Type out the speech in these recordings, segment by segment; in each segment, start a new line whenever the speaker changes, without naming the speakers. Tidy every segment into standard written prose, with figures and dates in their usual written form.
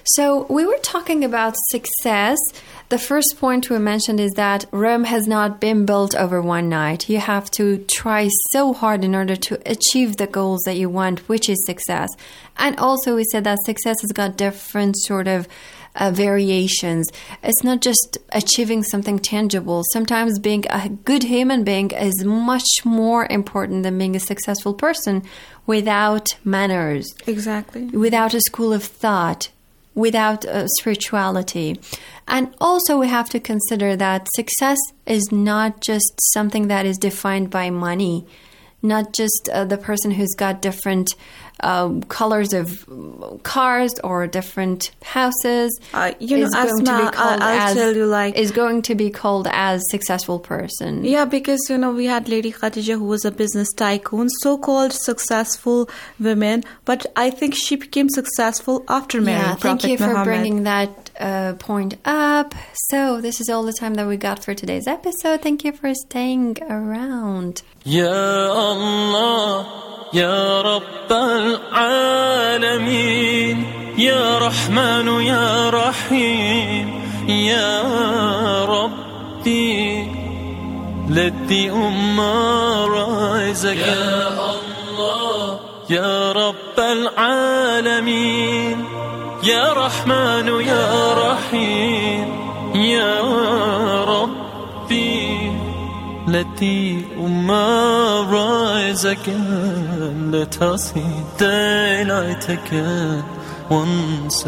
So we were talking about success. The first point we mentioned is that Rome has not been built over one night. You have to try so hard in order to achieve the goals that you want, which is success. And also we said that success has got different sort of variations. It's not just achieving something tangible. Sometimes being a good human being is much more important than being a successful person without manners.
Exactly.
Without a school of thought, without spirituality. And also we have to consider that success is not just something that is defined by money, not just the person who's got different colors of cars or different houses.
Asma, I'll tell you,
is going to be called as successful person.
Yeah, because, we had Lady Khadija, who was a business tycoon, so-called successful women, but I think she became successful after marrying Prophet
Muhammad. Thank you for bringing
that
point up. So this is all the time that we got for today's episode. Thank you for staying around.
Ya Allah, Ya Rabb al-Alamin, Ya Rahman, Ya Rahim, Ya Rabbi, let the Ummah rise again. Ya Allah, Ya Rabb al-Alamin, Ya Rahman, Ya Rahim, Ya Rabbi, let the Ummah rise again. Let us see daylight again, once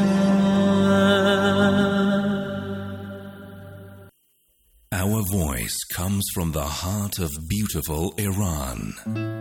again.
Our voice comes from the heart of beautiful Iran.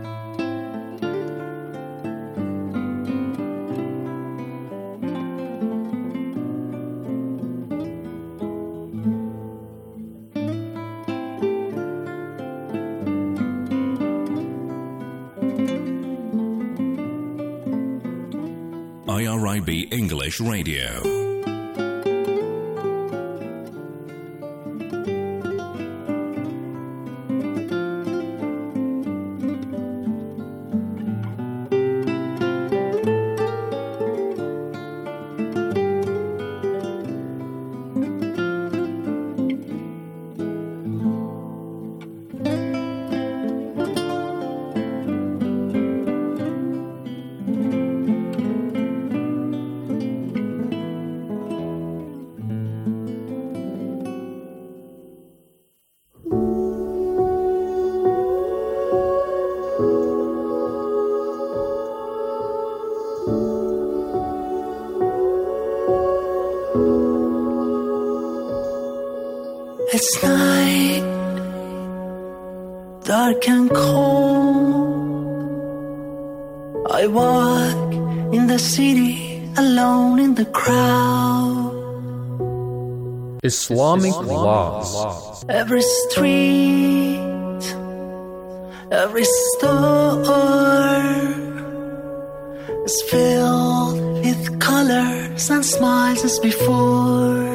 IRIB English Radio.
It's night, dark and cold. I walk in the city, alone in the crowd.
Islamic laws.
Every street, every store is filled with colors and smiles as before.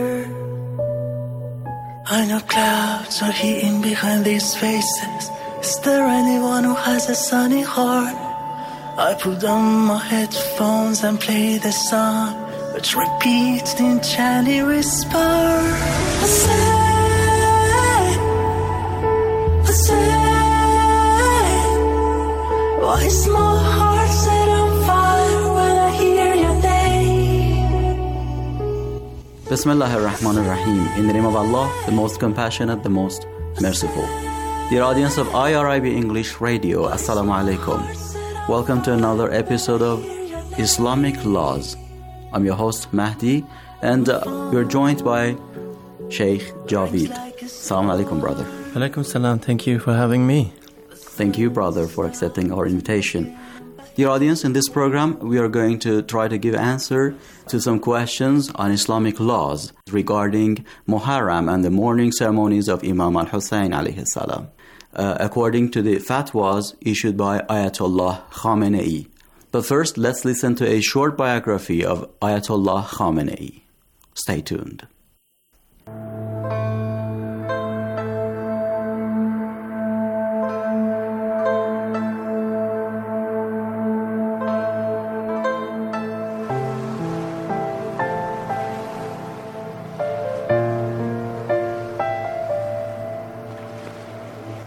I know clouds are hidden behind these faces. Is there anyone who has a sunny heart? I put on my headphones and play the song, which repeats in chilly whisper. I say, why is my heart set on fire when I hear your name?
Bismillah ar-Rahman ar-Rahim. In the name of Allah, the most compassionate, the most merciful. Dear audience of IRIB English Radio, Assalamu alaikum. Welcome to another episode of Islamic Laws. I'm your host Mahdi, and we're joined by Sheikh Javid. Assalamu alaikum, brother.
Alaikum salam. Thank you for having me.
Thank you, brother, for accepting our invitation. Dear audience, in this program, we are going to try to give answer to some questions on Islamic laws regarding Muharram and the mourning ceremonies of Imam al-Hussein alayhi salam, according to the fatwas issued by Ayatollah Khamenei. But first, let's listen to a short biography of Ayatollah Khamenei. Stay tuned.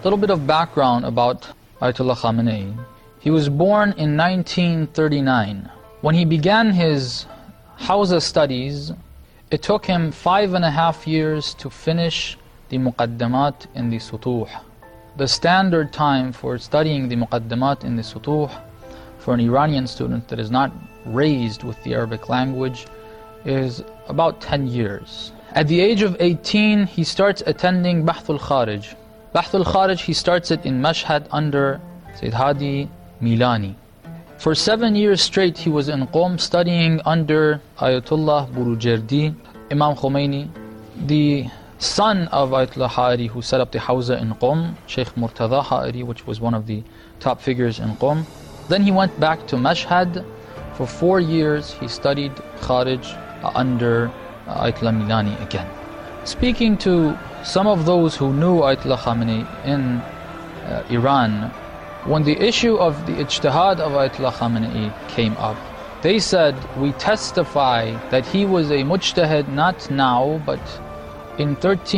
A little bit of background about Ayatollah Khamenei. He was born in 1939. When he began his Hawza studies, it took him 5.5 years to finish the Muqaddamat in the Sutuh. The standard time for studying the Muqaddamat in the Sutuh for an Iranian student that is not raised with the Arabic language is about 10 years. At the age of 18, he starts attending Bahthul Kharij. Bahthul Kharij, he starts it in Mashhad under Sayyid Hadi Milani. For 7 years straight, he was in Qom studying under Ayatollah Burujerdi, Imam Khomeini, the son of Ayatollah Ha'ari, who set up the Hawza in Qom, Sheikh Murtada Ha'ari, which was one of the top figures in Qom. Then he went back to Mashhad. For 4 years, he studied Kharij under Ayatollah Milani again. Speaking to some of those who knew Ayatollah Khamenei in Iran, when the issue of the ijtihad of Ayatollah Khamenei came up, they said, we testify that he was a mujtahid not now, but in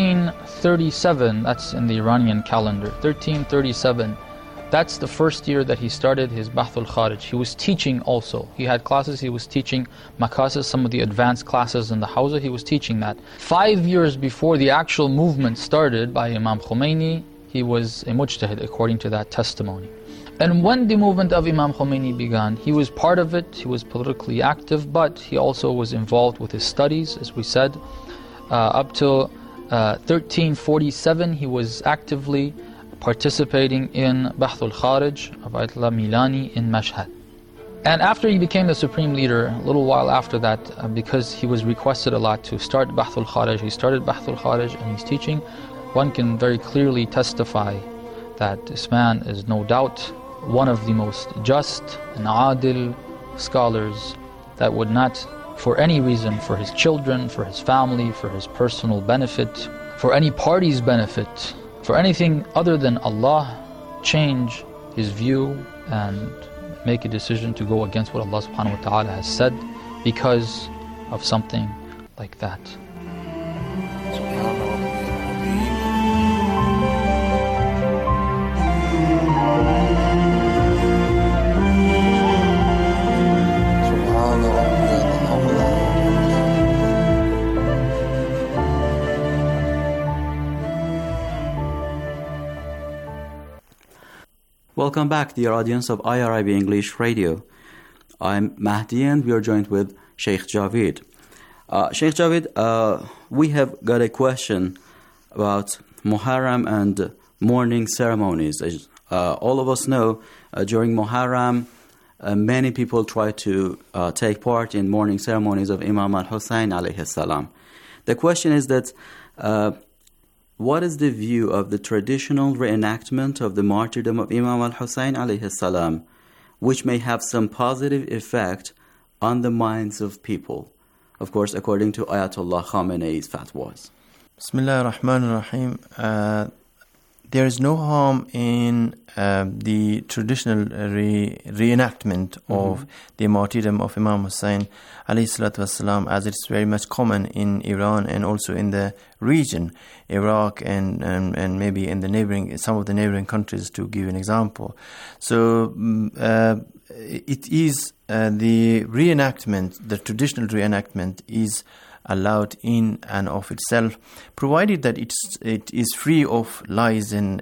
1337, that's in the Iranian calendar, 1337, that's the first year that he started his Bahthul Kharij. He was teaching also. He had classes, he was teaching Makasis, some of the advanced classes in the Hawza, he was teaching that. 5 years before the actual movement started by Imam Khomeini, he was a mujtahid according to that testimony. And when the movement of Imam Khomeini began, he was part of it, he was politically active, but he also was involved with his studies, as we said. Up till 1347, he was actively participating in Bahthul Kharij of Ayatollah Milani in Mashhad. And after he became the supreme leader, a little while after that, because he was requested a lot to start Bahthul Kharij, he started Bahthul Kharij and he's teaching. One can very clearly testify that this man is no doubt one of the most just and adil scholars that would not, for any reason, for his children, for his family, for his personal benefit, for any party's benefit, for anything other than Allah, change his view and make a decision to go against what Allah subhanahu wa ta'ala has said because of something like that.
Welcome back, dear audience of IRIB English Radio. I'm Mahdi and we are joined with Sheikh Javid. Sheikh Javid, we have got a question about Muharram and mourning ceremonies. All of us know during Muharram, many people try to take part in mourning ceremonies of Imam al-Hussein alayhi salam. The question is that what is the view of the traditional reenactment of the martyrdom of Imam al-Hussein alayhi salam, which may have some positive effect on the minds of people? Of course, according to Ayatollah Khamenei's fatwas.
Bismillah ar-Rahman ar-Rahim. There is no harm in the traditional reenactment of the martyrdom of Imam Hussein alayhi salatu wasalam, as it's very much common in Iran and also in the region, Iraq and maybe in the neighboring, some of the neighboring countries, to give an example. So it is the reenactment, the traditional reenactment is allowed in and of itself, provided that it is free of lies and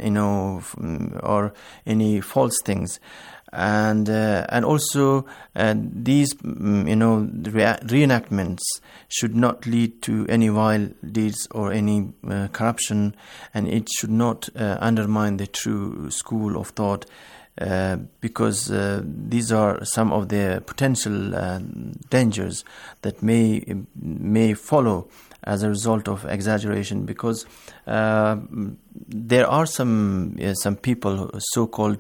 or any false things, and also these reenactments should not lead to any vile deeds or any corruption, and it should not undermine the true school of thought. Because these are some of the potential dangers that may follow as a result of exaggeration. Because there are some people, so-called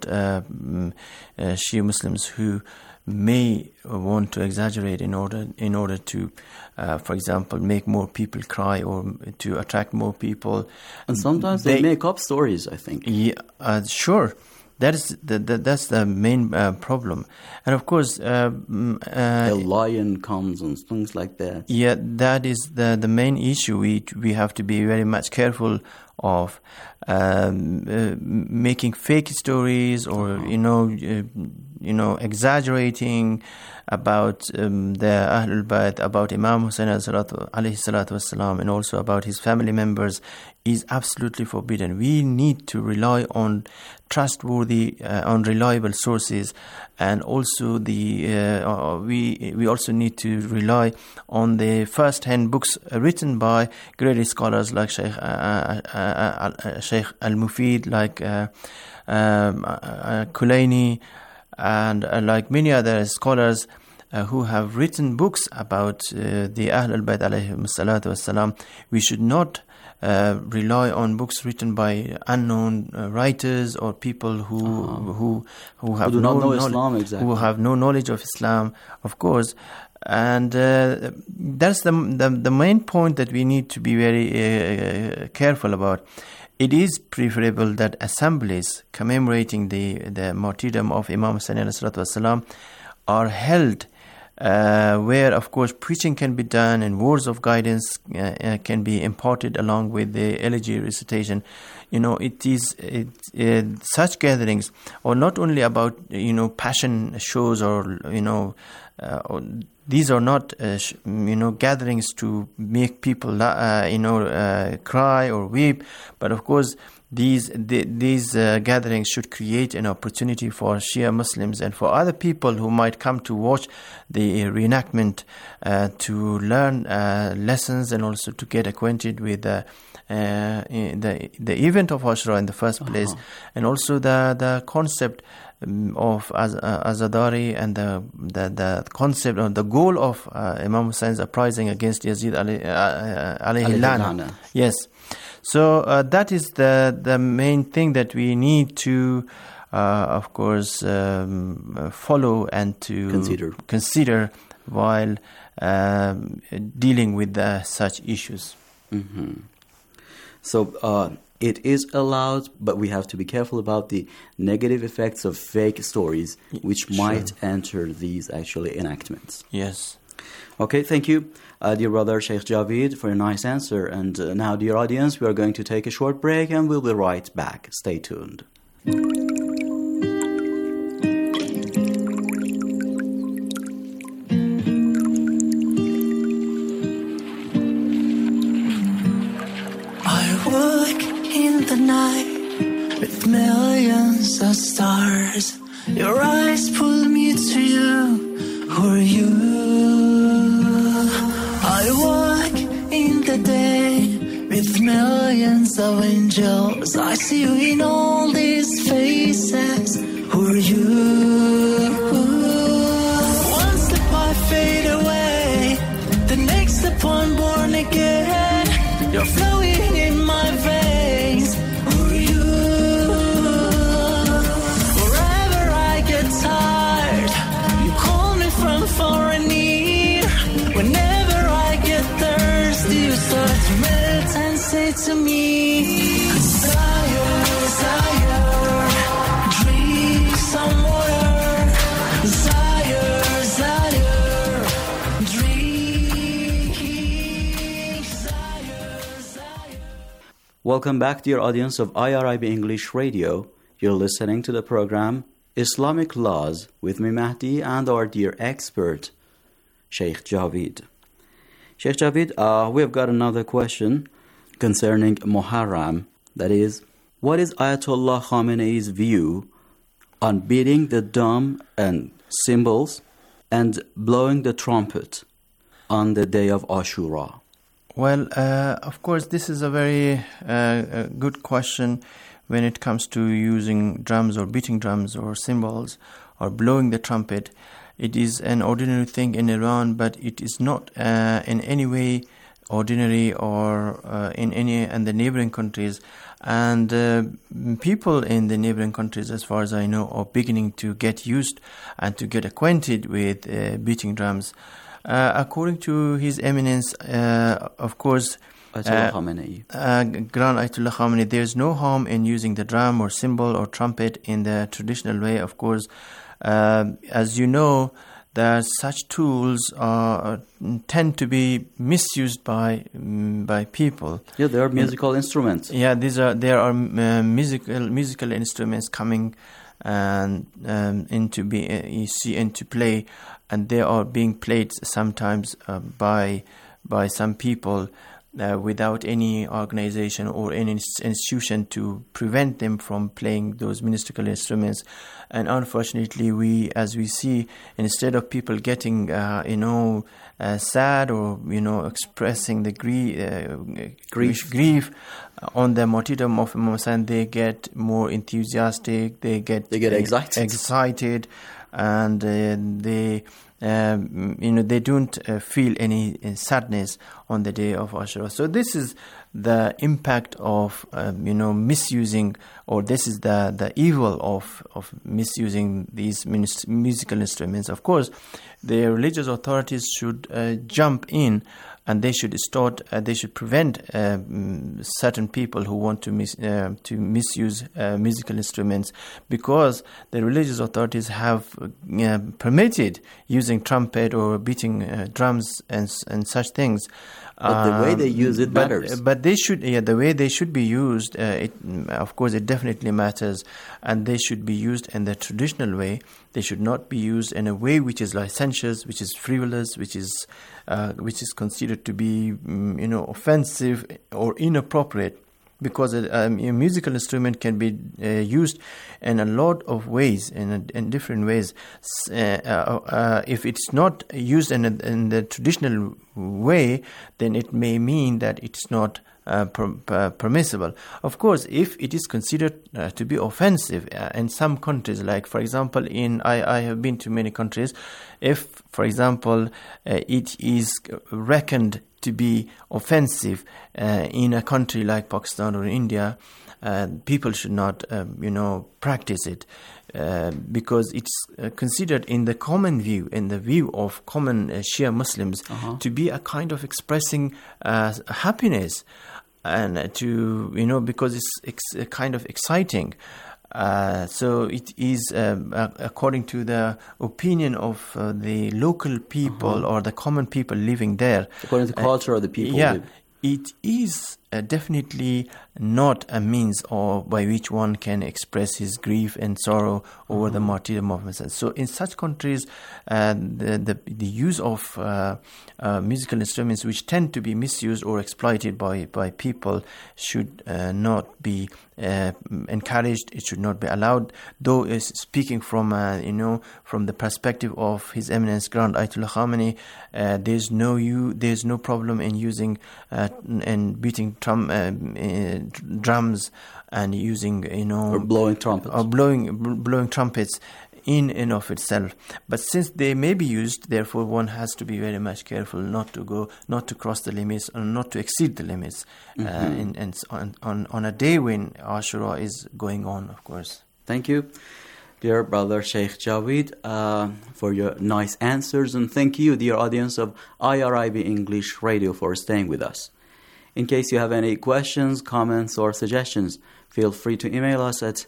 Shia Muslims, who may want to exaggerate in order to, for example, make more people cry or to attract more people.
And sometimes they make up stories, I think.
Yeah, sure. That's the main problem, and of course,
the lion comes and things like that.
Yeah, that is the main issue. We have to be very much careful of making fake stories or exaggerating about the Ahlul Bayt, about Imam Hussein alayhi salatu wassalam, and also about his family members is absolutely forbidden. We need to rely on trustworthy, on reliable sources, and also we also need to rely on the first-hand books written by great scholars like Sheikh Al-Mufid, like Kulaini, and like many other scholars who have written books about the Ahlul Bayt alayhim salatu wassalam. We should not rely on books written by unknown writers or people who have
do
no
not know
knowledge,
Islam exactly.
who have no knowledge of Islam, of course. And that's the main point that we need to be very careful about. It is preferable that assemblies commemorating the martyrdom of Imam Hussein alayhi salatu wassalam are held where, of course, preaching can be done and words of guidance can be imparted along with the elegy recitation. Such gatherings are not only about passion shows or these are not gatherings to make people cry or weep, but of course these gatherings should create an opportunity for Shia Muslims and for other people who might come to watch the reenactment to learn lessons and also to get acquainted with the event of Ashura in the first place, and also the concept of Azadari and the concept or the goal of Imam Hussein's uprising against Yazid alayhi lana. Yes. So that is the main thing that we need to, of course, follow and to consider while dealing with such issues.
Mm-hmm. So it is allowed, but we have to be careful about the negative effects of fake stories, which might enter these actually enactments.
Yes.
Okay, thank you, dear brother Sheikh Javid, for a nice answer. And now, dear audience, we are going to take a short break and we'll be right back. Stay tuned.
The night with millions of stars, your eyes pull me to you. Who are you? I walk in the day with millions of angels. I see you in all these faces. Who are you? One step I fade away, the next step I'm born again. You're flowing in my veins. Far and near, whenever I get thirsty, you start to melt and say to me, Desire, desire, drink some water. Desire, desire, drink. Desire, desire.
Welcome back, dear audience of IRIB English Radio. You're listening to the program Islamic Laws with me, Mahdi, and our dear expert, Sheikh Javid. Sheikh Javid, we have got another question concerning Muharram. That is, what is Ayatollah Khamenei's view on beating the drum and cymbals and blowing the trumpet on the day of Ashura?
Well, of course, this is a very good question. When it comes to using drums or beating drums or cymbals or blowing the trumpet, it is an ordinary thing in Iran, but it is not in any way ordinary or in the neighboring countries. And people in the neighboring countries, as far as I know, are beginning to get used and to get acquainted with beating drums. According to His Eminence, of course,
Ayatollah Khamenei.
Grand Ayatollah Khamenei, there's no harm in using the drum or cymbal or trumpet in the traditional way. Of course, as you know, that such tools tend to be misused by people.
Yeah, they are musical instruments.
Yeah, there are musical instruments coming and into play, and they are being played sometimes by some people without any organization or any institution to prevent them from playing those musical instruments. And unfortunately, as we see, instead of people getting sad or expressing the grief on the martyrdom of Imam Hussain, they get more enthusiastic. They get excited, and they don't feel any sadness on the day of Ashura. So this is the impact of misusing, or this is the evil of misusing these musical instruments. Of course, the religious authorities should jump in, and they should prevent certain people who want to misuse musical instruments, because the religious authorities have permitted using trumpet or beating drums and such things.
But the way they use it matters.
But they should, the way they should be used, of course, it definitely matters, and they should be used in the traditional way. They should not be used in a way which is licentious, which is frivolous, which is considered to be, offensive or inappropriate. Because a musical instrument can be used in a lot of ways, in different ways. If it's not used in the traditional way, then it may mean that it's not permissible. Of course, if it is considered to be offensive in some countries, like for example, I have been to many countries. If, for example, it is reckoned to be offensive in a country like Pakistan or India, people should not, practice it because it's considered in the common view, in the view of common Shia Muslims, to be a kind of expressing happiness, and to because it's kind of exciting. So it is according to the opinion of the local people or the common people living there.
According to the culture of the people.
Yeah, it is definitely not a means by which one can express his grief and sorrow over the martyrdom of Messiah. So in such countries, the use of musical instruments which tend to be misused or exploited by people should not be encouraged. It should not be allowed. Though speaking from from the perspective of His Eminence Grand Ayatollah Khamenei, there's no problem in using and beating drums and using
or blowing trumpets
or blowing trumpets in and of itself. But since they may be used, therefore one has to be very much careful not to cross the limits or not to exceed the limits on a day when Ashura is going on, of course.
Thank you, dear brother Sheikh Jaweed, for your nice answers, and thank you, dear audience of IRIB English Radio, for staying with us. In case you have any questions, comments, or suggestions, feel free to email us at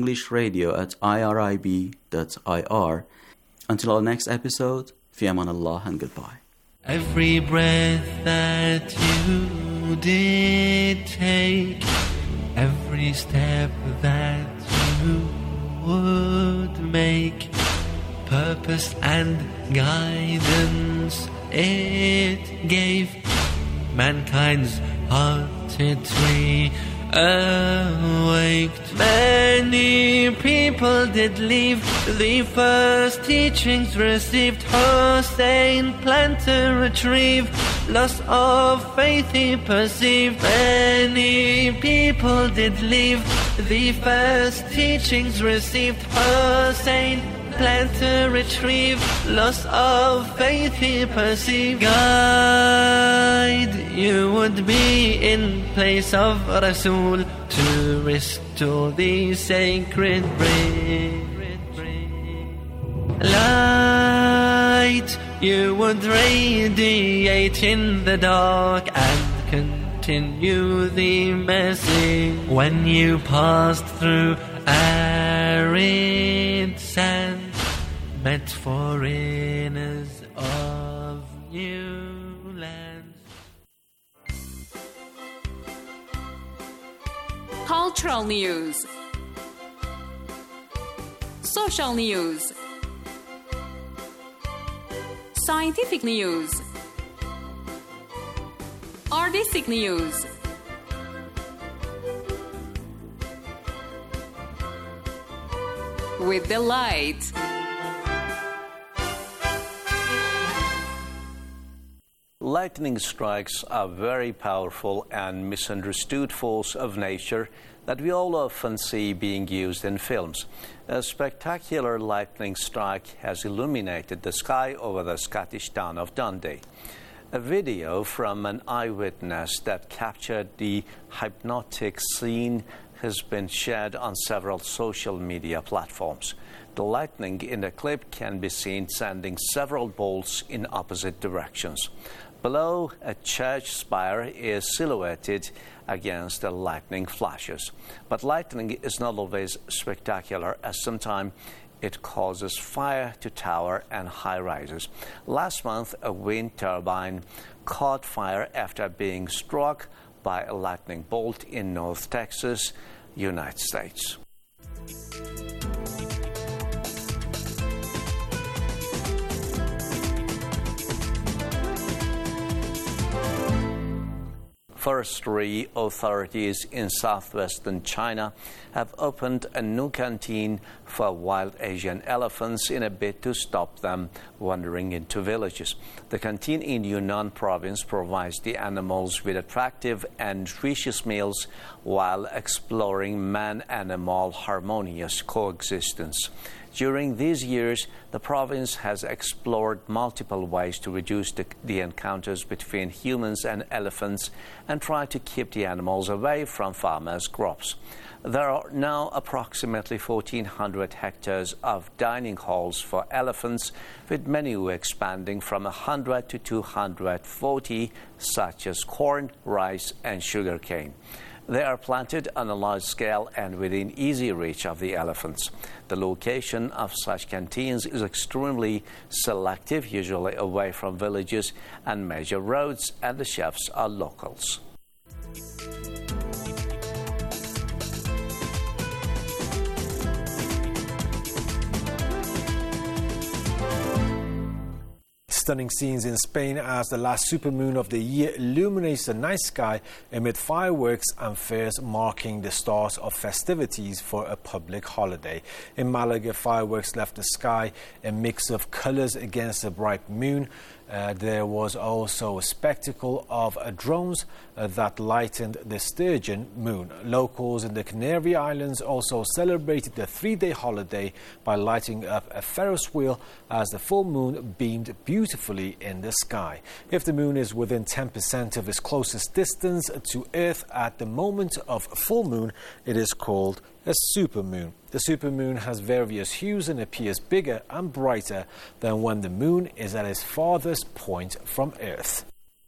englishradio@irib.ir. Until our next episode, fi amanallah and goodbye.
Every breath that you did take, every step that you would make, purpose and guidance it gave. Mankind's hearted tree awaked. Many people did leave the first teachings received. Hussein planned to retrieve loss of faith he perceived. Many people did leave the first teachings received. Hussein planned to retrieve loss of faith he perceived. Guide you would be in place of Rasul to restore the sacred bread. Light you would radiate in the dark and continue the message. When you passed through arid sand, meant for foreigners of new lands.
Cultural news, social news, scientific news, artistic news, with the light.
Lightning strikes are very powerful and misunderstood force of nature that we all often see being used in films. A spectacular lightning strike has illuminated the sky over the Scottish town of Dundee. A video from an eyewitness that captured the hypnotic scene has been shared on several social media platforms. The lightning in the clip can be seen sending several bolts in opposite directions. Below, a church spire is silhouetted against the lightning flashes. But lightning is not always spectacular, as sometimes it causes fire to tower and high-rises. Last month, a wind turbine caught fire after being struck by a lightning bolt in North Texas, United States. Forestry authorities in southwestern China have opened a new canteen for wild Asian elephants in a bid to stop them wandering into villages. The canteen in Yunnan province provides the animals with attractive and nutritious meals while exploring man-animal harmonious coexistence. During these years, the province has explored multiple ways to reduce the encounters between humans and elephants and try to keep the animals away from farmers' crops. There are now approximately 1,400 hectares of dining halls for elephants, with menu expanding from 100 to 240, such as corn, rice, and sugarcane. They are planted on a large scale and within easy reach of the elephants. The location of such canteens is extremely selective, usually away from villages and major roads, and the chefs are locals.
Stunning scenes in Spain as the last supermoon of the year illuminates the night sky amid fireworks and fairs marking the start of festivities for a public holiday. In Malaga, fireworks left the sky a mix of colors against a bright moon. There was also a spectacle of drones that lightened the Sturgeon moon. Locals in the Canary Islands also celebrated the 3-day holiday by lighting up a Ferris wheel as the full moon beamed beautifully in the sky. If the moon is within 10% of its closest distance to Earth at the moment of full moon, it is called a supermoon. The supermoon has various hues and appears bigger and brighter than when the moon is at its farthest point from Earth.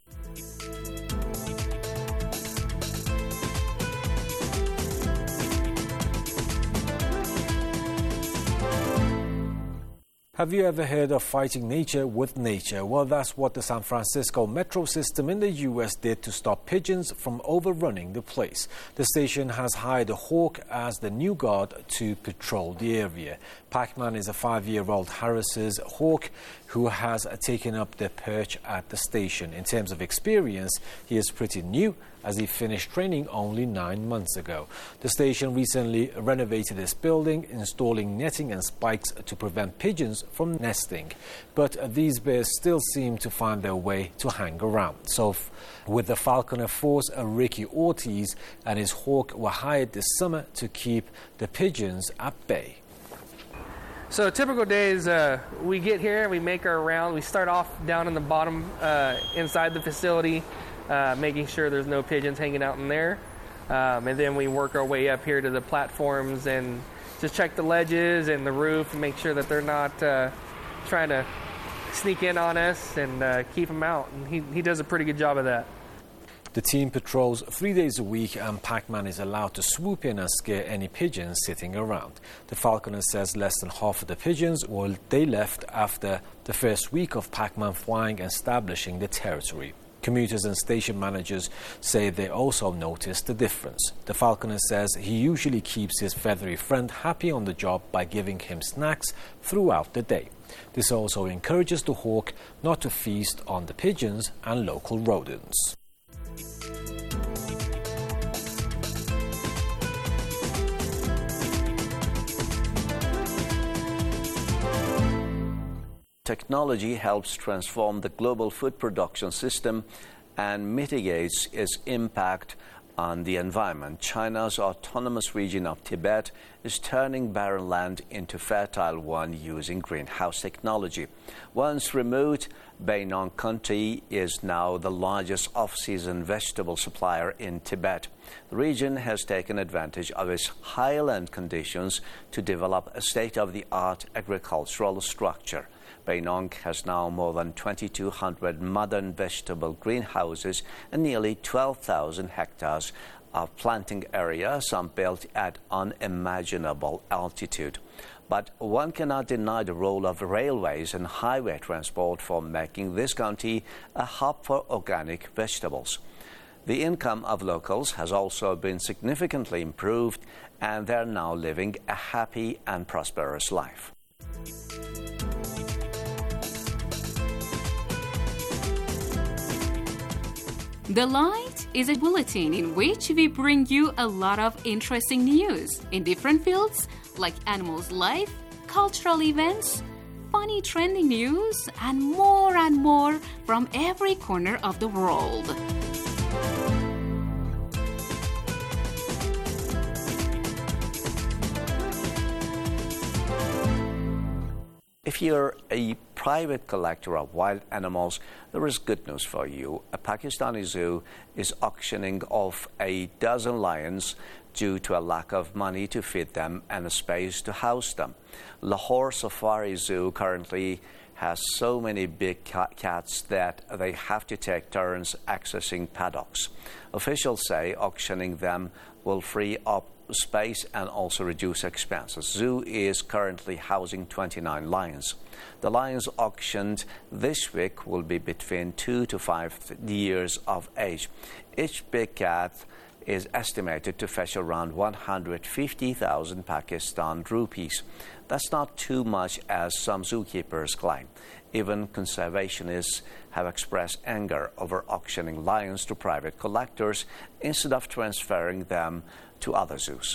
Have you ever heard of fighting nature with nature? Well, that's what the San Francisco metro system in the U.S. did to stop pigeons from overrunning the place. The station has hired a hawk as the new guard to patrol the area. Pac-Man is a 5-year-old Harris's hawk who has taken up the perch at the station. In terms of experience, he is pretty new as he finished training only 9 months ago. The station recently renovated its building, installing netting and spikes to prevent pigeons from nesting. But these birds still seem to find their way to hang around. So with the Falconer Force, Ricky Ortiz and his hawk were hired this summer to keep the pigeons at bay.
So typical days, we get here, we make our round. We start off down in the bottom inside the facility, making sure there's no pigeons hanging out in there. And then we work our way up here to the platforms and just check the ledges and the roof and make sure that they're not trying to sneak in on us and keep them out. And he does a pretty good job of that.
The team patrols 3 days a week, and Pac-Man is allowed to swoop in and scare any pigeons sitting around. The falconer says less than half of the pigeons they left after the first week of Pac-Man flying and establishing the territory. Commuters and station managers say they also noticed the difference. The falconer says he usually keeps his feathery friend happy on the job by giving him snacks throughout the day. This also encourages the hawk not to feast on the pigeons and local rodents.
Technology helps transform the global food production system and mitigates its impact on the environment. China's autonomous region of Tibet is turning barren land into fertile one using greenhouse technology. Once remote, Bainong County is now the largest off-season vegetable supplier in Tibet. The region has taken advantage of its highland conditions to develop a state-of-the-art agricultural structure. Bainong has now more than 2,200 modern vegetable greenhouses and nearly 12,000 hectares of planting area, some built at unimaginable altitude. But one cannot deny the role of railways and highway transport for making this county a hub for organic vegetables. The income of locals has also been significantly improved, and they are now living a happy and prosperous life.
The Light is a bulletin in which we bring you a lot of interesting news in different fields like animals' life, cultural events, funny trending news, and more from every corner of the world.
If you're a private collector of wild animals, there is good news for you. A Pakistani zoo is auctioning off a dozen lions due to a lack of money to feed them and a space to house them. Lahore Safari Zoo currently has so many big cats that they have to take turns accessing paddocks. Officials say auctioning them will free up space and also reduce expenses. Zoo is currently housing 29 lions. The lions auctioned this week will be between 2 to 5 years of age. Each big cat is estimated to fetch around 150,000 Pakistan rupees. That's not too much as some zookeepers claim. Even conservationists have expressed anger over auctioning lions to private collectors instead of transferring them to other zoos.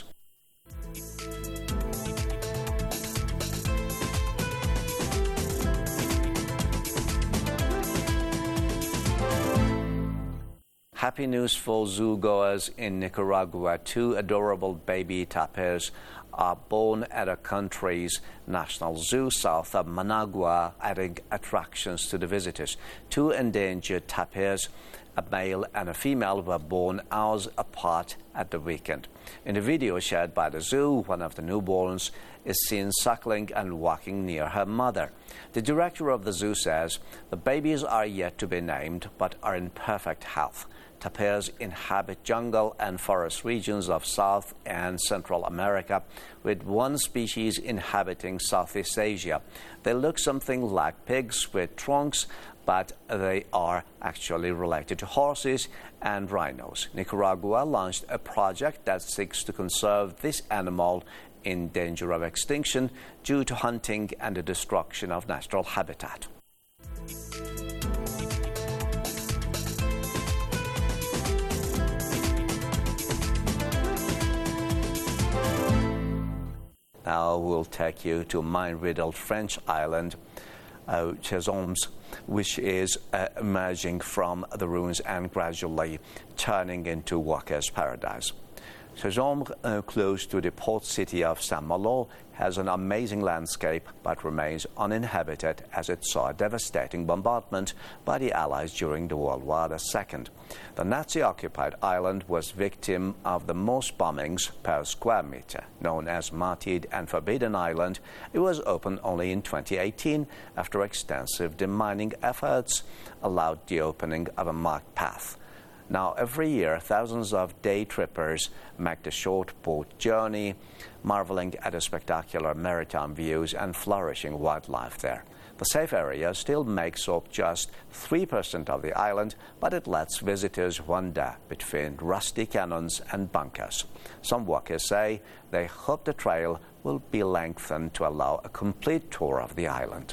Happy news for zoo goers in Nicaragua. 2 adorable baby tapirs are born at the country's national zoo south of Managua, adding attractions to the visitors. 2 endangered tapirs, a male and a female, were born hours apart at the weekend. In a video shared by the zoo, one of the newborns is seen suckling and walking near her mother. The director of the zoo says the babies are yet to be named but are in perfect health. Tapirs inhabit jungle and forest regions of South and Central America, with one species inhabiting Southeast Asia. They look something like pigs with trunks, but they are actually related to horses and rhinos. Nicaragua launched a project that seeks to conserve this animal in danger of extinction due to hunting and the destruction of natural habitat. Now we'll take you to mine-riddled French island, Chezommes, which is emerging from the ruins and gradually turning into walker's paradise. Chezommes, close to the port city of Saint-Malo, has an amazing landscape but remains uninhabited as it saw a devastating bombardment by the Allies during the World War II. The Nazi-occupied island was victim of the most bombings per square meter. Known as Martyred and Forbidden Island, it was opened only in 2018 after extensive demining efforts allowed the opening of a marked path. Now, every year, thousands of day trippers make the short boat journey, marveling at the spectacular maritime views and flourishing wildlife there. The safe area still makes up just 3% of the island, but it lets visitors wander between rusty cannons and bunkers. Some walkers say they hope the trail will be lengthened to allow a complete tour of the island.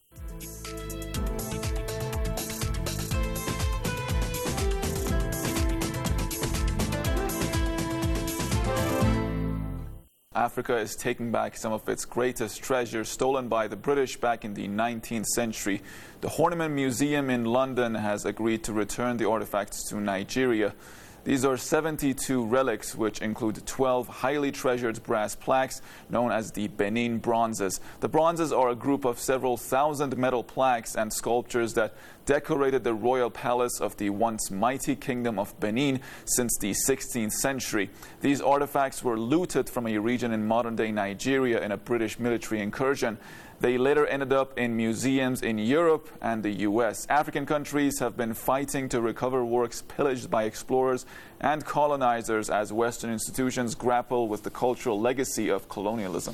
Africa is taking back some of its greatest treasures stolen by the British back in the 19th century. The Horniman Museum in London has agreed to return the artifacts to Nigeria. These are 72 relics, which include 12 highly treasured brass plaques known as the Benin bronzes. The bronzes are a group of several thousand metal plaques and sculptures that decorated the royal palace of the once mighty kingdom of Benin since the 16th century. These artifacts were looted from a region in modern-day Nigeria in a British military incursion. They later ended up in museums in Europe and the US. African countries have been fighting to recover works pillaged by explorers and colonizers as Western institutions grapple with the cultural legacy of colonialism.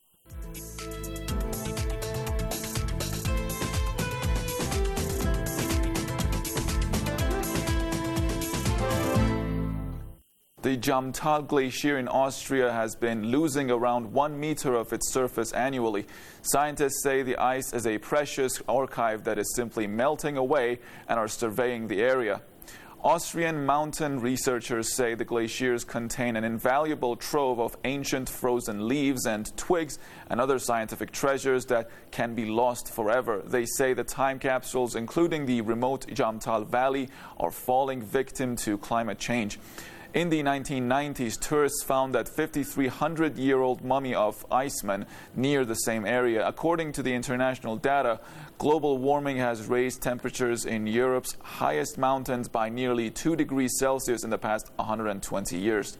The Jamtal Glacier in Austria has been losing around 1 meter of its surface annually. Scientists say the ice is a precious archive that is simply melting away and are surveying the area. Austrian mountain researchers say the glaciers contain an invaluable trove of ancient frozen leaves and twigs and other scientific treasures that can be lost forever. They say the time capsules, including the remote Jamtal Valley, are falling victim to climate change. In the 1990s, tourists found that 5,300-year-old mummy of Iceman near the same area. According to the international data, global warming has raised temperatures in Europe's highest mountains by nearly 2 degrees Celsius in the past 120 years.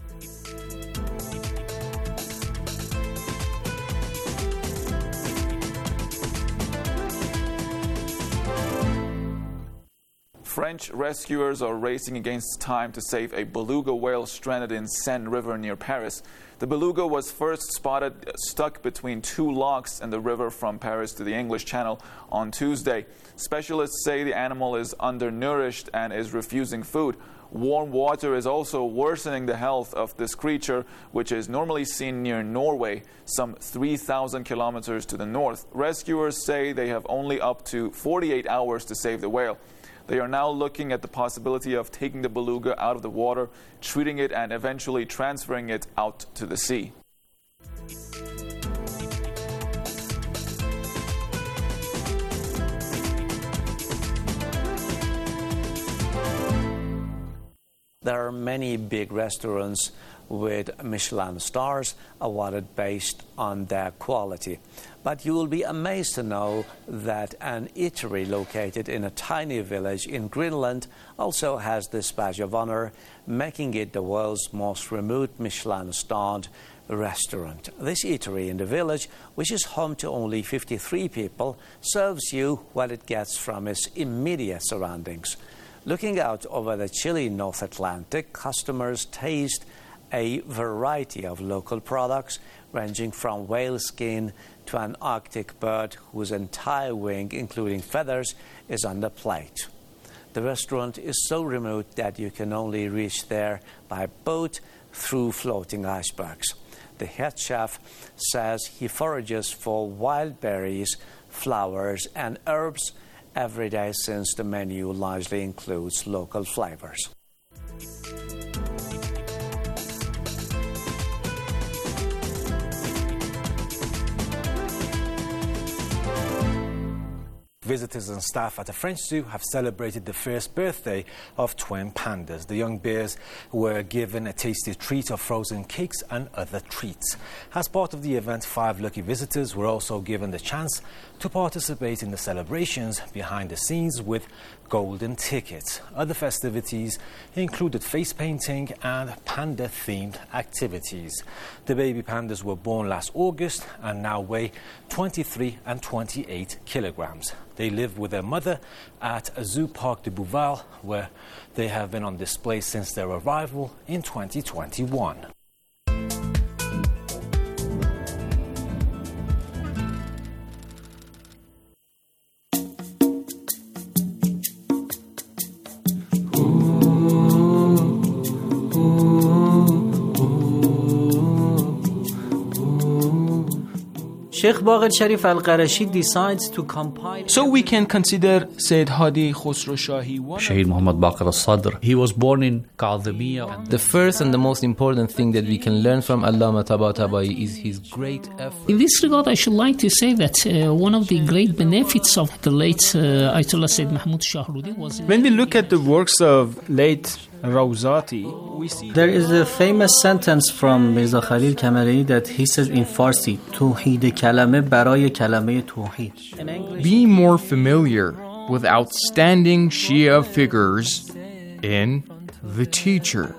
French rescuers are racing against time to save a beluga whale stranded in Seine River near Paris. The beluga was first spotted stuck between two locks in the river from Paris to the English Channel on Tuesday. Specialists say the animal is undernourished and is refusing food. Warm water is also worsening the health of this creature, which is normally seen near Norway, some 3,000 kilometers to the north. Rescuers say they have only up to 48 hours to save the whale. They are now looking at the possibility of taking the beluga out of the water, treating it, and eventually transferring it out to the sea.
There are many big restaurants with Michelin stars awarded based on their quality. But you will be amazed to know that an eatery located in a tiny village in Greenland also has this badge of honor, making it the world's most remote Michelin-starred restaurant. This eatery in the village, which is home to only 53 people, serves you what it gets from its immediate surroundings. Looking out over the chilly North Atlantic, customers taste a variety of local products, ranging from whale skin to an Arctic bird whose entire wing, including feathers, is on the plate. The restaurant is so remote that you can only reach there by boat through floating icebergs. The head chef says he forages for wild berries, flowers, and herbs every day since the menu largely includes local flavors.
Visitors and staff at a French zoo have celebrated the first birthday of twin pandas. The young bears were given a tasty treat of frozen cakes and other treats. As part of the event, 5 lucky visitors were also given the chance to participate in the celebrations behind the scenes with golden ticket. Other festivities included face painting and panda-themed activities. The baby pandas were born last August and now weigh 23 and 28 kilograms. They live with their mother at Zoo Parc de Bouval, where they have been on display since their arrival in 2021.
Sheikh Baqir Sharif Al-Qarashi decides to compile.
So we can consider Sayyid Hadi Khosrow Shahi.
Shaheed Muhammad Baqir al-Sadr. He was born in Kadhimiya.
The first and the most important thing that we can learn from Allama Tabatabai is his great effort.
In this regard, I should like to say that one of the great benefits of the late Ayatollah Sayyid Mahmud Shahrudi was...
When we look at the works of late Rawzati, we see...
There is a famous sentence from Mirza Khalil Kamari that he says in Farsi, Tawheed kalame baraye kalame tawheed.
Be more familiar with outstanding Shia figures in The Teacher.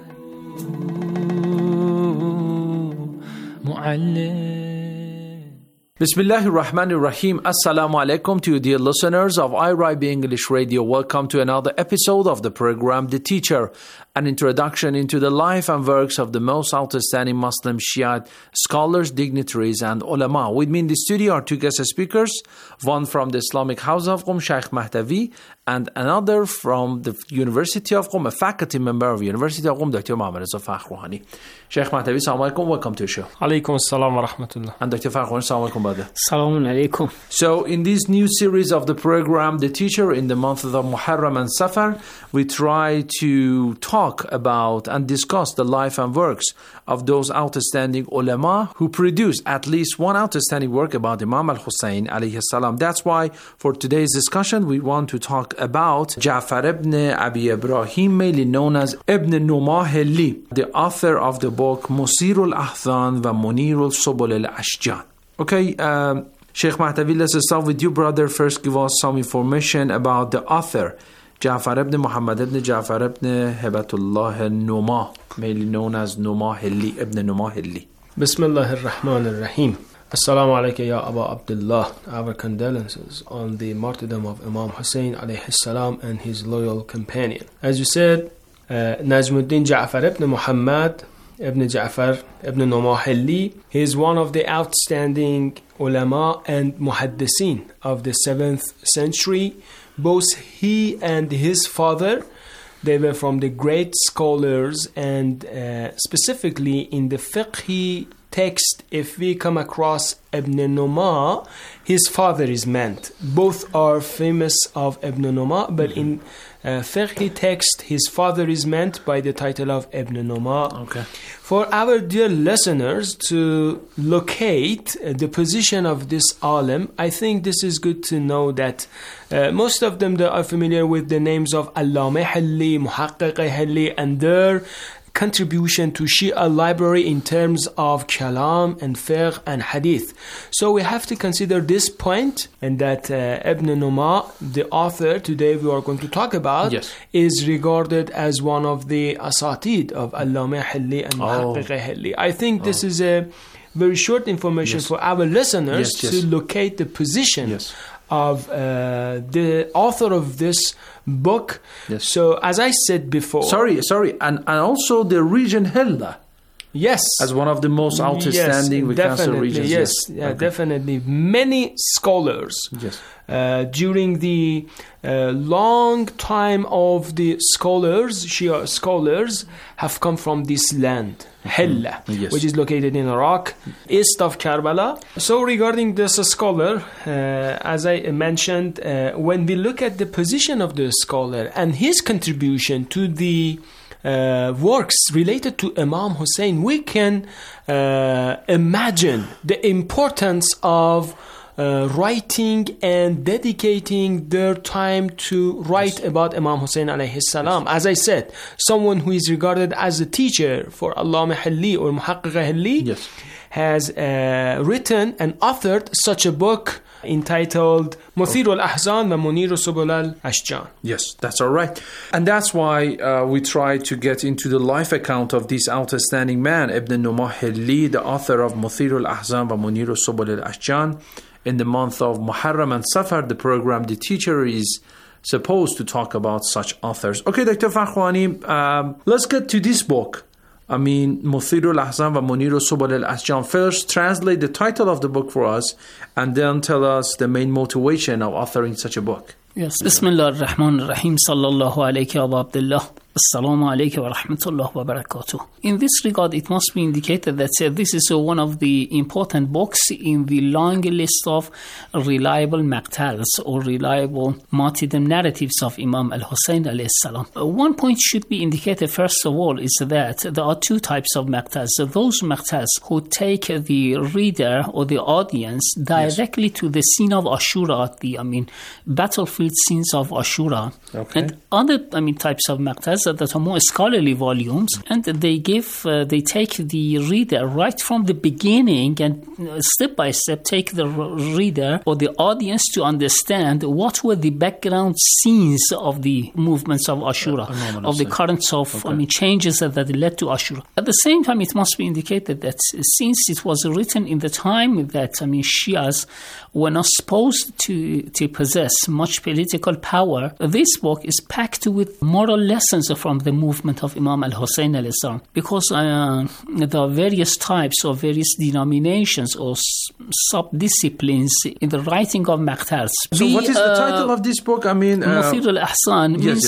Bismillahir Rahmanir Rahim. Assalamu alaikum to you, dear listeners of IRIB English Radio. Welcome to another episode of the program The Teacher, an introduction into the life and works of the most outstanding Muslim Shiite scholars, dignitaries, and ulama. With me in the studio are two guest speakers, one from the Islamic House of Qom, Sheikh Mahdavi, and another from the University of Qom, a faculty member of University of Qom, Dr. Muhammad Reza Fakhrouhani. Sheikh Mahdavi, assalamu alaikum, welcome to the show.
Alaikum assalam wa rahmatullah.
And Dr. Fakhrouhani, assalamu alaikum, brother.
Assalamu alaikum.
So in this new series of the program, The Teacher, in the month of Muharram and Safar, we try to talk about and discuss the life and works of those outstanding ulama who produced at least one outstanding work about Imam al-Hussein alayhi salam. That's why for today's discussion we want to talk about Ja'far ibn Abi Ibrahim, mainly known as Ibn Numah-Hilli, the author of the book Musirul Ahzan wa Munirul Subul al-Ashjan. Okay, Sheikh Mahdavi, let's start with you, brother. First, give us some information about the author, Ja'far ibn Muhammad ibn Ja'far ibn Hibatullah al-Numah, mainly known as Numah-Hilli, Ibn Numah-Hilli.
Bismillahir Rahmanir Rahim. Assalamu alaikum ya Aba Abdullah. Our condolences on the martyrdom of Imam Hussein alayhi salam and his loyal companion. As you said, Najmuddin Ja'far ibn Muhammad ibn Ja'far ibn Numah-Hilli, he is one of the outstanding ulama and muhaddisin of the 7th century. Both he and his father, they were from the great scholars, and specifically in the fiqh text, if we come across Ibn Numah, his father is meant. Both are famous of Ibn Numah, but in fiqh text, his father is meant by the title of Ibn Numah.
Okay.
For our dear listeners to locate the position of this alim, I think this is good to know that most of them, they are familiar with the names of Allama Hilli, Muhaqqiq Hilli, and their contribution to Shia library in terms of kalam and fiqh and hadith. So we have to consider this point, and that Ibn Numah, the author today we are going to talk about,
yes,
is regarded as one of the asatid of Allama Hilli and Muhaqqiq Hilli. I think this is a very short information for our listeners to locate the position of the author of this book.
Yes.
So as I said before,
and also the region Hilla.
Yes,
as one of the most outstanding regions.
Yes, definitely. Many scholars during the long time of the scholars, Shia scholars, have come from this land, Hilla, which is located in Iraq, east of Karbala. So regarding this scholar, as I mentioned, when we look at the position of the scholar and his contribution to the works related to Imam Hussein, we can imagine the importance of writing and dedicating their time to write about Imam Hussein alayhi salam. As I said, someone who is regarded as a teacher for Allama Hilli or Muhaqqiq Hilli has written and authored such a book entitled Muthir al-Ahzan wa Munir Subul al-Ashjan.
Yes, that's all right. And that's why we try to get into the life account of this outstanding man, Ibn Numah Hilli, the author of Muthir al-Ahzan wa Munir Subul al-Ashjan. In the month of Muharram and Safar, the program, the teacher is supposed to talk about such authors. Okay, Dr. Farkhwani, let's get to this book. I mean, Muthir al-Ahzan wa Munir Subul al-Ashjan. First, translate the title of the book for us, and then tell us the main motivation of authoring such a book.
Yes. Bismillah ar-Rahman ar-Rahim. Sallallahu alayhi wa Abdullah. Assalamu alaikum wa rahmatullahi wa barakatuh. In this regard, it must be indicated that this is one of the important books in the long list of reliable maqtals or reliable martyrdom narratives of Imam al-Hussein alayhi salam. One point should be indicated first of all is that there are two types of maqtals. Those maqtals who take the reader or the audience directly to the scene of Ashura, the battlefield scenes of Ashura.
Okay.
And other types of maqtals that are more scholarly volumes, and they take the reader right from the beginning and step by step take the reader or the audience to understand what were the background scenes of the movements of Ashura, of the currents of changes that led to Ashura. At the same time, it must be indicated that since it was written in the time that Shias were not supposed to possess much political power, this book is packed with moral lessons from the movement of Imam al-Hussein alayhi salam, because there are various types or various denominations or sub-disciplines in the writing of maqtals.
So what is the title of this book?
Muthir al-Ahzan means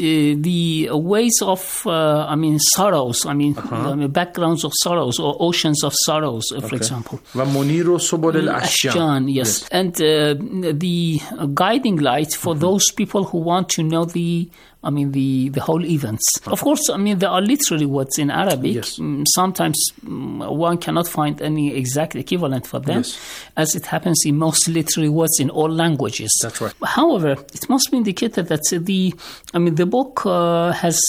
the ways of sorrows, the backgrounds of sorrows or oceans of sorrows, for example.
Wa Munir Subul al-Ashjan.
Yes. And the guiding light for those people who want to know the whole events. Of course, there are literary words in Arabic.
Yes.
Sometimes one cannot find any exact equivalent for them, as it happens in most literary words in all languages.
That's right.
However, it must be indicated that the book has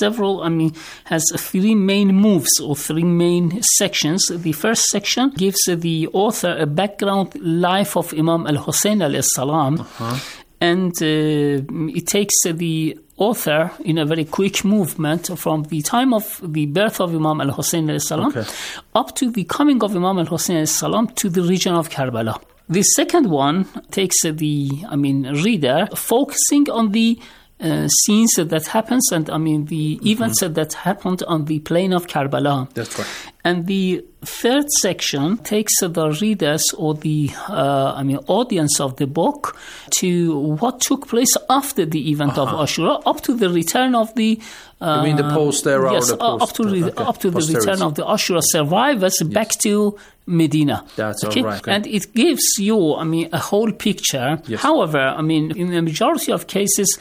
three main moves or three main sections. The first section gives the author a background life of Imam al-Hussein alayhi salam, and it takes the author in a very quick movement from the time of the birth of Imam al-Hussein alayhi salam up to the coming of Imam al-Hussein alayhi salam to the region of Karbala. The second one takes the reader focusing on the scenes that happens and the events that happened on the plain of Karbala.
That's right.
And the third section takes the readers or the audience of the book to what took place after the event of Ashura, up to the return of the
you mean the post-era?
Yes,
or the post,
up to the return of the Ashura survivors back to Medina.
That's all right.
And it gives you, a whole picture.
Yes.
However, in the majority of cases,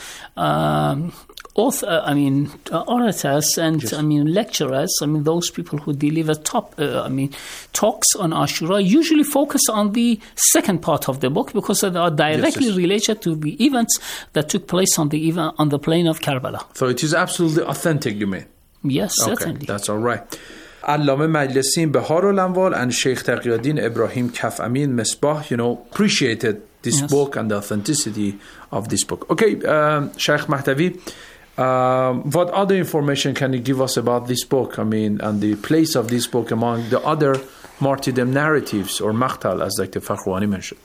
orators and lecturers, those people who deliver talks on Ashura usually focus on the second part of the book because they are directly related to the events that took place on the plain of Karbala.
So it is absolutely authentic, you mean?
Yes, certainly.
That's all right. Allame Majlisin Baharul Anwar and Sheikh Taqiyuddin Ibrahim Kaf Amin Misbah, appreciated this book and the authenticity of this book. Okay, Sheikh Mahtavi, what other information can you give us about this book? And the place of this book among the other martyrdom narratives or maqtal, as Dr. Farkhwani mentioned.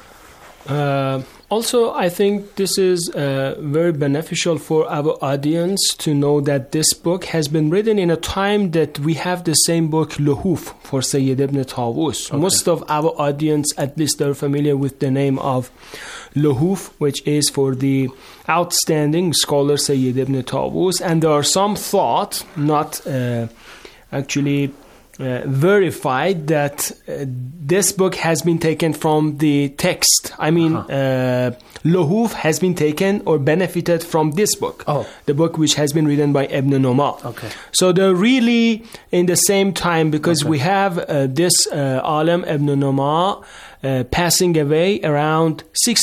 Also, I think this is very beneficial for our audience to know that this book has been written in a time that we have the same book, Luhuf, for Sayyid ibn Tawus. Okay. Most of our audience, at least, they're familiar with the name of Luhuf, which is for the outstanding scholar Sayyid ibn Tawus. And there are some thought, not actually verified, that this book has been taken from the text. Luhuf has been taken or benefited from this book, the book which has been written by Ibn Numah.
Okay.
So they're really in the same time because we have this alim Ibn Numah passing away around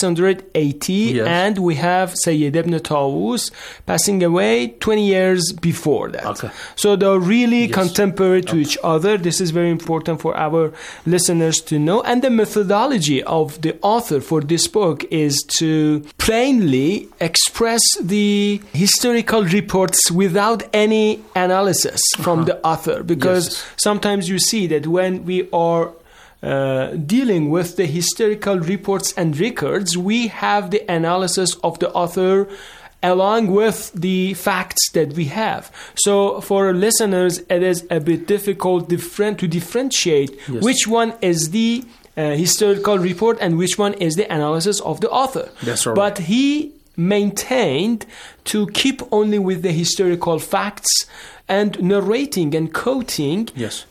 680,
Yes.
and we have Sayyid ibn Tawus passing away 20 years before that.
Okay.
So they're really contemporary to each other. This is very important for our listeners to know. And the methodology of the author for this book is to plainly express the historical reports without any analysis from the author, because sometimes you see that when we are dealing with the historical reports and records, we have the analysis of the author along with the facts that we have. So for listeners, it is a bit difficult to differentiate which one is the historical report and which one is the analysis of the author.
That's right.
But he maintained to keep only with the historical facts and narrating and quoting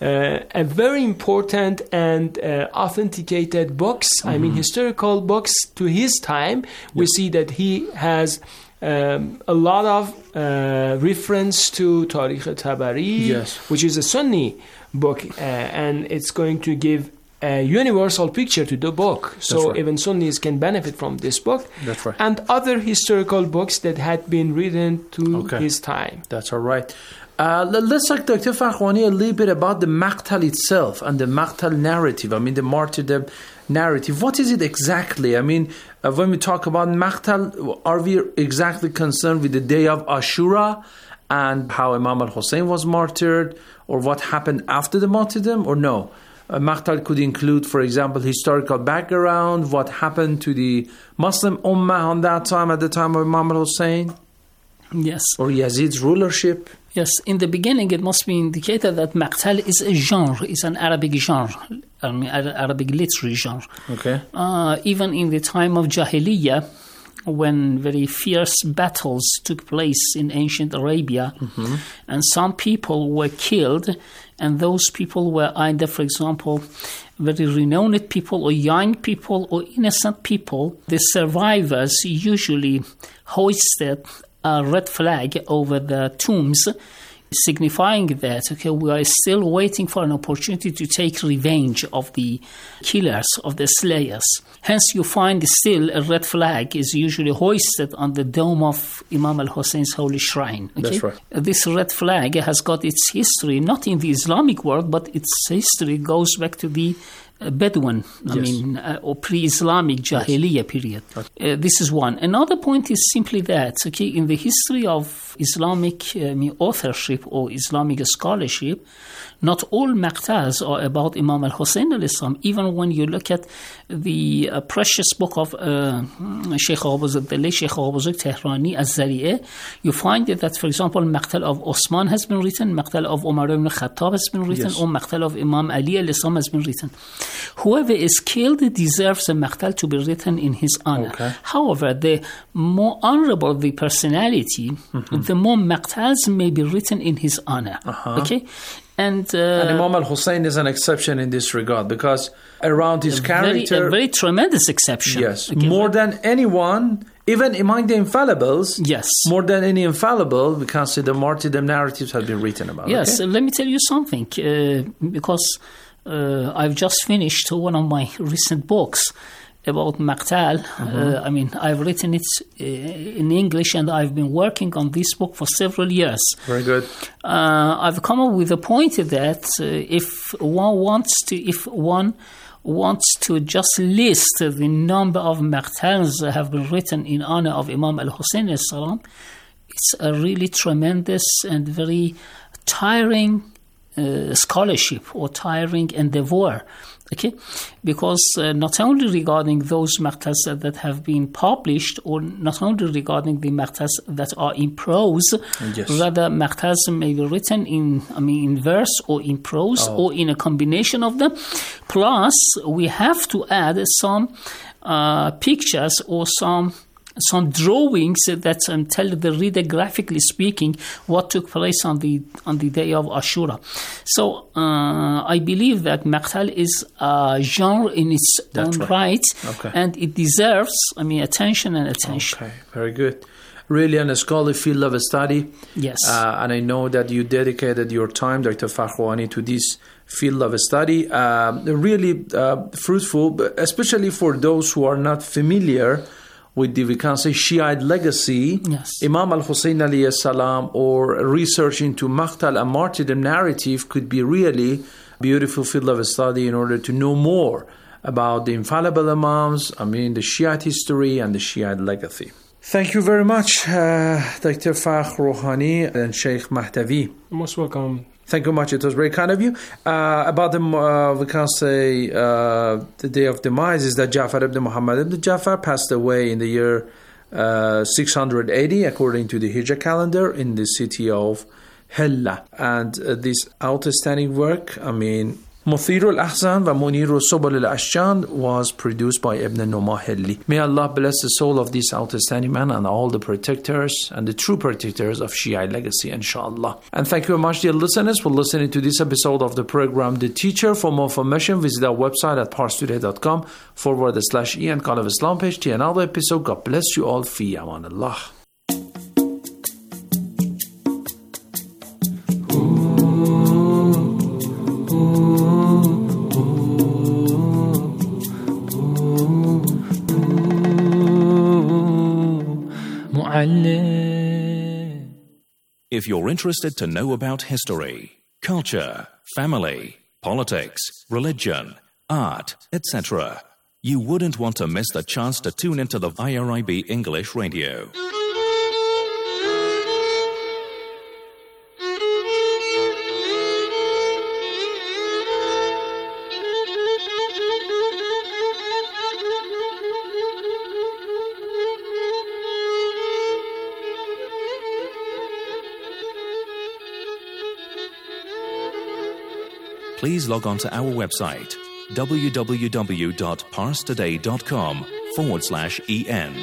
a very important and authenticated books, I mean historical books to his time. We see that he has a lot of reference to Tarikh Tabari, which is a Sunni book, and it's going to give a universal picture to the book. So even Sunnis can benefit from this book.
That's right.
And other historical books that had been written to his time.
That's all right. Let's talk, Dr. Fakhwani, a little bit about the Maqtal itself and the Maqtal narrative. I mean, the martyrdom narrative. What is it exactly? I mean, when we talk about Maqtal, are we exactly concerned with the day of Ashura and how Imam al-Hussein was martyred, or what happened after the martyrdom, or no? Maqtal could include, for example, historical background, what happened to the Muslim Ummah on that time, at the time of Imam al-Hussein?
Yes.
Or Yazid's rulership?
Yes, in the beginning it must be indicated that Maqtal is a genre, is an Arabic genre, I mean Arabic literary genre.
Okay.
Even in the time of Jahiliyyah, when very fierce battles took place in ancient Arabia, and some people were killed, and those people were either, for example, very renowned people or young people or innocent people. The survivors usually hoisted a red flag over the tombs, signifying that, we are still waiting for an opportunity to take revenge of the killers, of the slayers. Hence, you find still a red flag is usually hoisted on the dome of Imam al-Hussein's holy shrine.
That's right.
This red flag has got its history, not in the Islamic world, but its history goes back to the Bedouin, or pre-Islamic Jahiliyyah period. This is one. Another point is simply that, in the history of Islamic authorship or Islamic scholarship, not all maqtals are about Imam al-Hussein al-Islam. Even when you look at the precious book of Sheikh Abuzuk, the late Sheikh Abuzuk Tehrani, Az-Zari'ah, you find that, for example, Maqtal of Osman has been written, Maqtal of Umar ibn Khattab has been written, or Maqtal of Imam Ali al-Islam has been written. Whoever is killed deserves a Maqtal to be written in his honor. However, the more honorable the personality, the more Maqtals may be written in his honor. And
Imam al-Hussein is an exception in this regard, because around his character...
A very tremendous exception.
Yes, more than anyone, even among the infallibles, more than any infallible, we can say the martyrdom narratives have been written about.
Yes, let me tell you something, because I've just finished one of my recent books about Maqtal. I mean, I've written it in English, and I've been working on this book for several years.
Very good.
I've come up with a point that if one wants to just list the number of Maqtals that have been written in honor of Imam al-Hussein al-Salam, it's a really tremendous and very tiring scholarship or tiring endeavor. Because not only regarding those maqtals that have been published, or not only regarding the maqtals that are in prose, rather maqtals may be written in verse or in prose or in a combination of them. Plus, we have to add some pictures or some drawings that tell the reader, graphically speaking, what took place on the day of Ashura. So I believe that Maqtal is a genre in its own right, and it deserves, attention and attention.
Okay, very good. really a scholarly field of study.
Yes.
And I know that you dedicated your time, Dr. Fakhrouani, to this field of study. Really fruitful, especially for those who are not familiar with the, we can say, Shiite legacy.
Yes.
Imam al-Hussein alayhi salam, or research into Maqtal and martyrdom narrative could be really beautiful field of study in order to know more about the infallible Imams, the Shiite history and the Shiite legacy. Thank you very much, Dr. Fakhrouani and Sheikh Mahdavi.
Most welcome.
Thank you much. It was very kind of you. About the, we can say, the day of demise is that Ja'far ibn Muhammad ibn Ja'far passed away in the year 680 according to the Hijra calendar in the city of Hilla. And this outstanding work, Muthir al-Ahzan wa Munir al-Subul al-Ashjan, was produced by Ibn Numa Hilli. May Allah bless the soul of this outstanding man and all the protectors and the true protectors of Shiite legacy, inshallah. And thank you very much, dear listeners, for listening to this episode of the program The Teacher. For more information, visit our website at parstoday.com/E and Call of Islam page to another episode. God bless you all. Fi aman Allah.
If you're interested to know about history, culture, family, politics, religion, art, etc., you wouldn't want to miss the chance to tune into the IRIB English Radio. Please log on to our website www.parstoday.com/EN.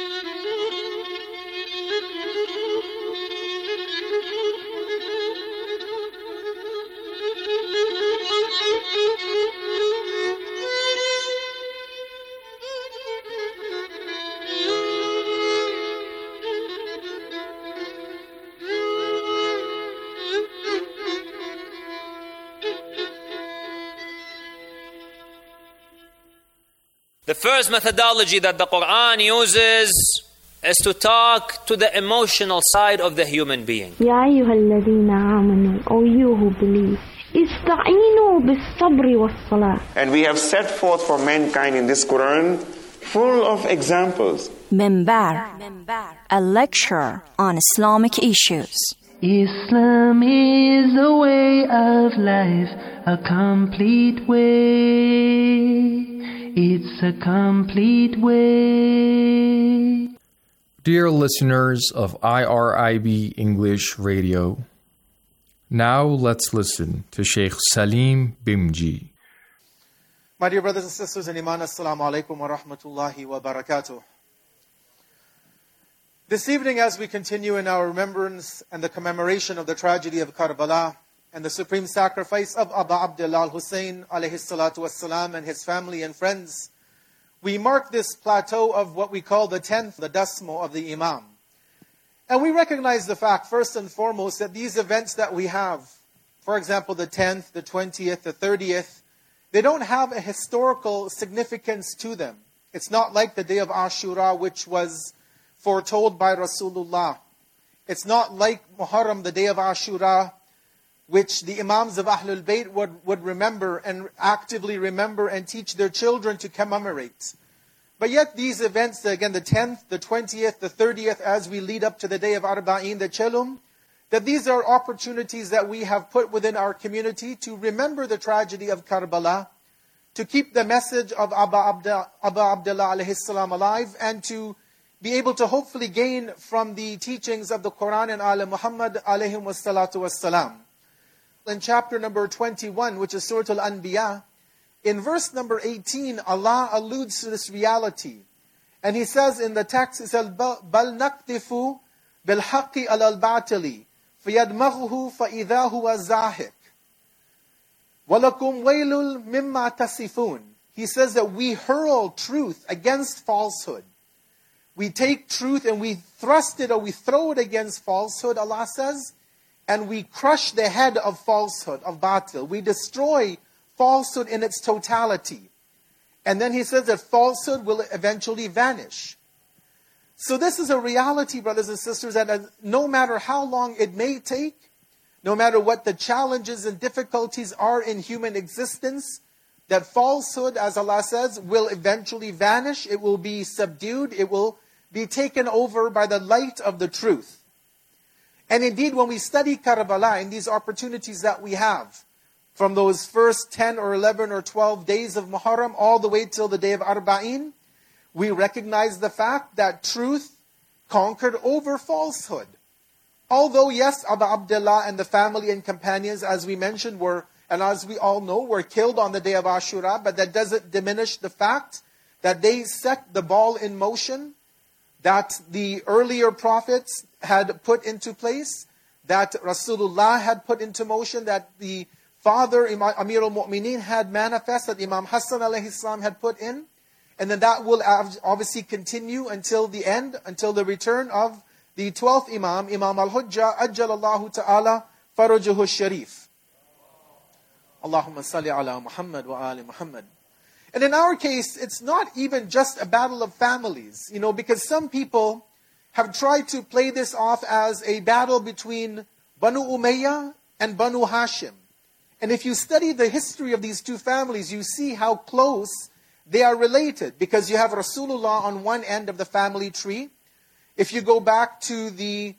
The first methodology that the Quran uses is to talk to the emotional side of the human being.
يا أيها الذين آمنوا, O you who believe, استعينوا بالصبر والصلاة.
And we have set forth for mankind in this Quran full of examples.
Minbar, a lecture on Islamic issues.
Islam is a way of life, a complete way. It's a complete way.
Dear listeners of IRIB English Radio, now let's listen to Sheikh Salim Bimji.
My dear brothers and sisters in Iman, Assalamu alaikum wa rahmatullahi wa barakatuh. This evening, as we continue in our remembrance and the commemoration of the tragedy of Karbala and the supreme sacrifice of Abu Abdullah al-Hussein alayhi salatu wassalam and his family and friends, we mark this plateau of what we call the 10th, the Dasmo of the Imam. And we recognize the fact, first and foremost, that these events that we have, for example, the 10th, the 20th, the 30th, they don't have a historical significance to them. It's not like the day of Ashura, which was foretold by Rasulullah. It's not like Muharram, the day of Ashura, which the Imams of Ahlul Bayt would remember and actively remember and teach their children to commemorate. But yet these events, again, the 10th, the 20th, the 30th, as we lead up to the day of Arba'in, the Chelum, that these are opportunities that we have put within our community to remember the tragedy of Karbala, to keep the message of Abu Abdullah alayhi salam alive, and to be able to hopefully gain from the teachings of the Quran and Ala Muhammad alayhi wassalatu wassalam. In chapter number 21, which is Surah Al-Anbiya, in verse number 18, Allah alludes to this reality. And He says in the text, He says, بَلْ نَقْتِفُ بِالْحَقِّ عَلَى الْبَاطِلِ فَيَدْمَغُهُ فَإِذَا هُوَ زَاهِقٌ وَلَكُمْ وَيْلٌ مِمَّا تَصِفُونَ. He says that we hurl truth against falsehood. We take truth and we thrust it or we throw it against falsehood, Allah says, and we crush the head of falsehood, of batil. We destroy falsehood in its totality. And then He says that falsehood will eventually vanish. So this is a reality, brothers and sisters, that no matter how long it may take, no matter what the challenges and difficulties are in human existence, that falsehood, as Allah says, will eventually vanish. It will be subdued. It will be taken over by the light of the truth. And indeed, when we study Karbala and these opportunities that we have, from those first 10 or 11 or 12 days of Muharram all the way till the day of Arba'in, we recognize the fact that truth conquered over falsehood. Although, yes, Abu Abdullah and the family and companions, as we mentioned, were, and as we all know, were killed on the day of Ashura, but that doesn't diminish the fact that they set the ball in motion that the earlier prophets had put into place, that Rasulullah had put into motion, that the father, Amir al-Mu'mineen, had manifest, that Imam Hassan alayhi salam had put in. And then that will obviously continue until the end, until the return of the 12th Imam, Imam al-Hujjah, Ajjalallahu ta'ala, Farajuhu Sharif. Allahumma salli ala Muhammad wa ali Muhammad. And in our case, it's not even just a battle of families, because some people have tried to play this off as a battle between Banu Umayyah and Banu Hashim. And if you study the history of these two families, you see how close they are related, because you have Rasulullah on one end of the family tree. If you go back to the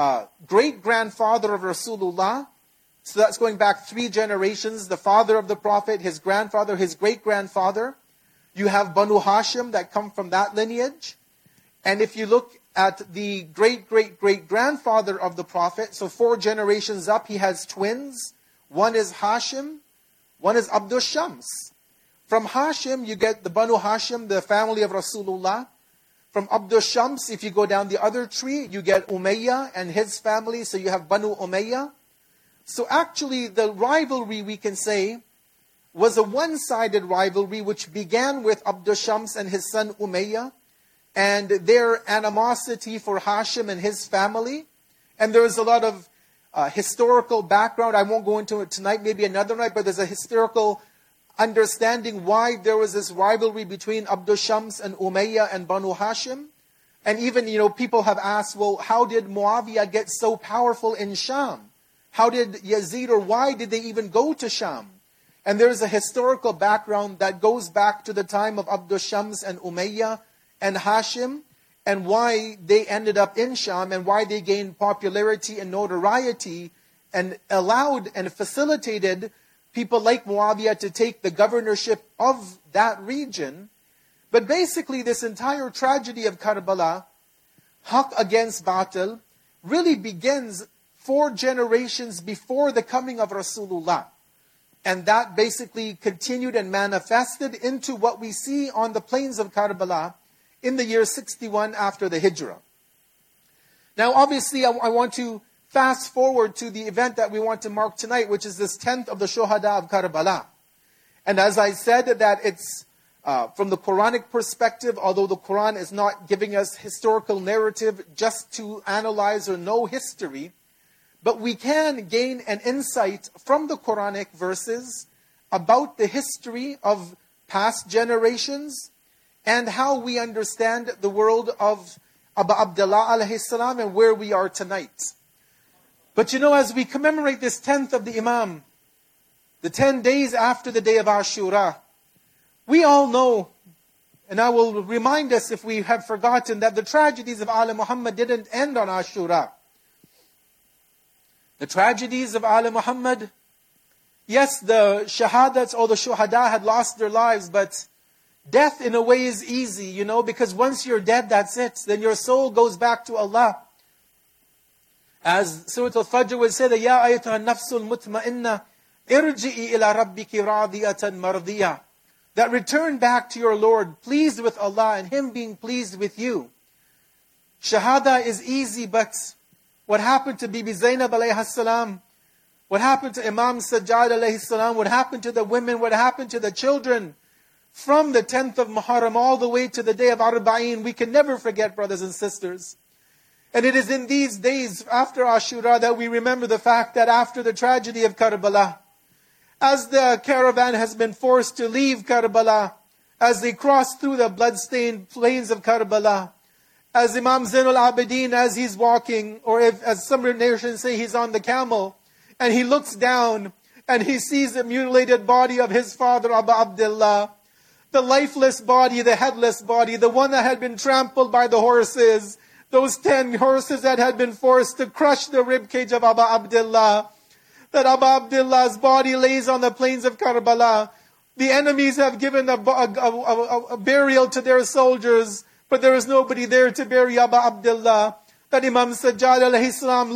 great-grandfather of Rasulullah, so that's going back 3 generations, the father of the Prophet, his grandfather, his great-grandfather. You have Banu Hashim that come from that lineage. And if you look at the great-great-great-grandfather of the Prophet, so 4 generations up, he has twins. One is Hashim, one is Abdul Shams. From Hashim, you get the Banu Hashim, the family of Rasulullah. From Abdul Shams, if you go down the other tree, you get Umayyah and his family, so you have Banu Umayyah. So actually, the rivalry, we can say, was a one-sided rivalry which began with Abdul Shams and his son Umayyah, and their animosity for Hashim and his family. And there is a lot of historical background. I won't go into it tonight, maybe another night, but there's a historical understanding why there was this rivalry between Abdul Shams and Umayyah and Banu Hashim. And even, people have asked, well, how did Muawiyah get so powerful in Sham? How did Yazid, or why did they even go to Sham? And there's a historical background that goes back to the time of Abdul Shams and Umayyah and Hashim, and why they ended up in Sham, and why they gained popularity and notoriety, and allowed and facilitated people like Muawiyah to take the governorship of that region. But basically, this entire tragedy of Karbala, Haqq against Batil, really begins 4 generations before the coming of Rasulullah. And that basically continued and manifested into what we see on the plains of Karbala in the year 61 after the Hijrah. Now, obviously, I want to fast forward to the event that we want to mark tonight, which is this 10th of the Shuhada of Karbala. And as I said, that it's from the Quranic perspective, although the Quran is not giving us historical narrative just to analyze or know history, but we can gain an insight from the Quranic verses about the history of past generations and how we understand the world of Abu Abdullah alayhi salam and where we are tonight. But as we commemorate this 10th of the Imam, the 10 days after the day of Ashura, we all know, and I will remind us if we have forgotten, that the tragedies of Ali Muhammad didn't end on Ashura. The tragedies of Ali Muhammad, yes, the shahadats or the shuhada had lost their lives, but death in a way is easy, because once you're dead, that's it. Then your soul goes back to Allah. As Surah Al-Fajr will say, Ya ayatuha nafsul mutma'inna, irji'i ila rabbiki radiyatan mardiyah. That return back to your Lord, pleased with Allah and Him being pleased with you. Shahada is easy, but what happened to Bibi Zainab alayhi salam? What happened to Imam Sajjad alayhi salam? What happened to the women? What happened to the children? from the 10th of Muharram all the way to the day of Arba'een, we can never forget, brothers and sisters. And it is in these days after Ashura that we remember the fact that after the tragedy of Karbala, as the caravan has been forced to leave Karbala, as they cross through the blood-stained plains of Karbala, as Imam Zainul Abidin, as he's walking, or as some narrations say, he's on the camel, and he looks down, and he sees the mutilated body of his father, Abu Abdullah, the lifeless body, the headless body, the one that had been trampled by the horses, those 10 horses that had been forced to crush the ribcage of Abu Abdullah, that Abu Abdullah's body lays on the plains of Karbala. The enemies have given a burial to their soldiers, but there is nobody there to bury Abu Abdullah. That Imam Sajjad alayhi salam